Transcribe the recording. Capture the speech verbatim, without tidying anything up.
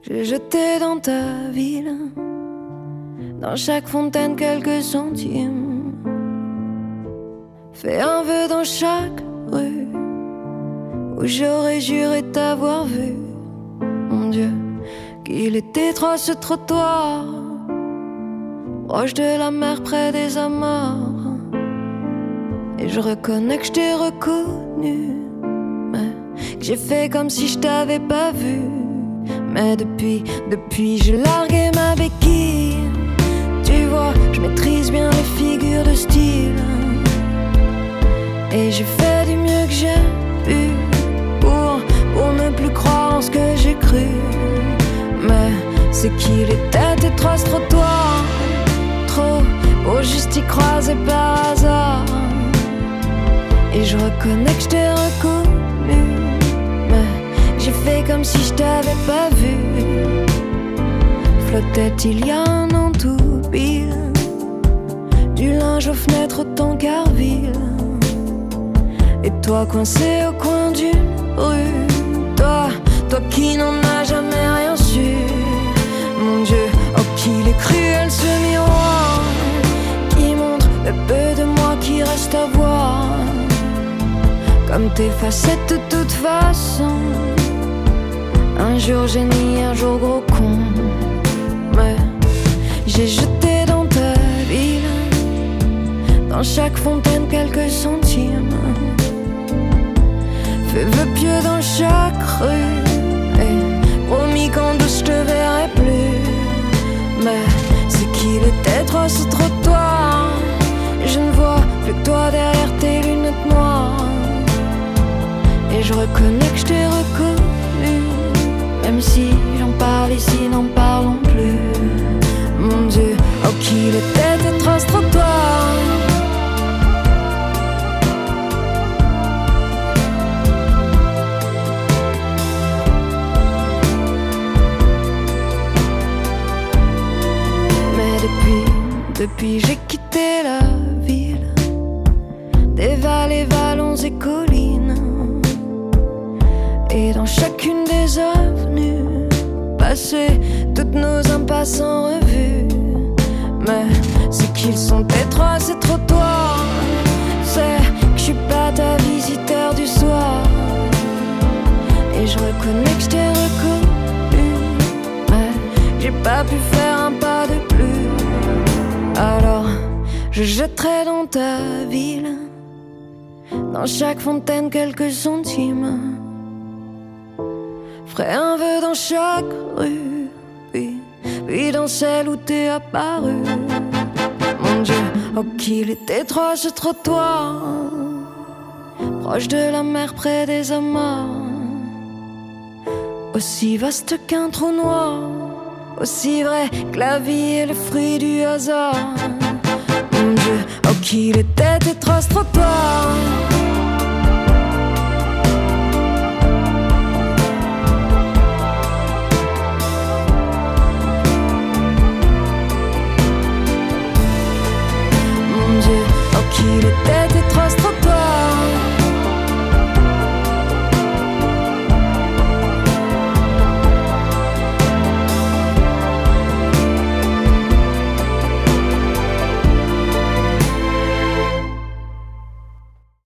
J'ai jeté dans ta ville, dans chaque fontaine quelques centimes, fait un vœu dans chaque rue où j'aurais juré t'avoir vu. Mon Dieu, qu'il est étroit ce trottoir, proche de la mer près des amarres. Et je reconnais que je t'ai reconnu, mais que j'ai fait comme si je t'avais pas vu. Mais depuis, depuis j'ai largué ma béquille. Tu vois, je maîtrise bien les figures de style, et j'ai fait du mieux que j'ai pu Pour, pour ne plus croire en ce que j'ai cru. Mais c'est qu'il était étroit ce trottoir, trop pour juste y croiser par hasard. Et je reconnais que je t'ai reconnu, mais j'ai fait comme si je t'avais pas vu. Flottait il y a un an tout pile, du linge aux fenêtres autant qu'Arville. Et toi coincé au coin d'une rue, Toi, toi qui n'en as jamais rien su. Mon Dieu, oh qu'il est cruel ce miroir, qui montre le peu de moi qui reste à voir. Comme tes facettes de toute façon, un jour génie, un jour gros con. Mais j'ai jeté dans ta ville, dans chaque fontaine quelques centimes, fait vœu pieux dans chaque rue, et promis qu'en douce je te verrai plus. Mais c'est qu'il est étroit ce trottoir, je ne vois plus que toi derrière tes lunettes noires. Et je reconnais que je t'ai reconnu, même si j'en parle ici, n'en parlons plus. Mon Dieu, oh qu'il était étroit ce trottoir. Mais depuis, depuis j'ai quitté la ville, des vallées, vallons et collines, et dans chacune des avenues, passer toutes nos impasses en revue. Mais c'est qu'ils sont étroits ces trottoirs, c'est que je suis pas ta visiteur du soir. Et je reconnais que je t'ai reconnu, mais j'ai pas pu faire un pas de plus. Alors je jetterai dans ta ville, dans chaque fontaine quelques centimes, ferai un vœu dans chaque rue, puis, puis dans celle où t'es apparu. Mon Dieu, oh qu'il est étroit ce trottoir, proche de la mer près des amarres. Aussi vaste qu'un trou noir, aussi vrai que la vie est le fruit du hasard. Mon Dieu, oh qu'il était étroit ce trottoir.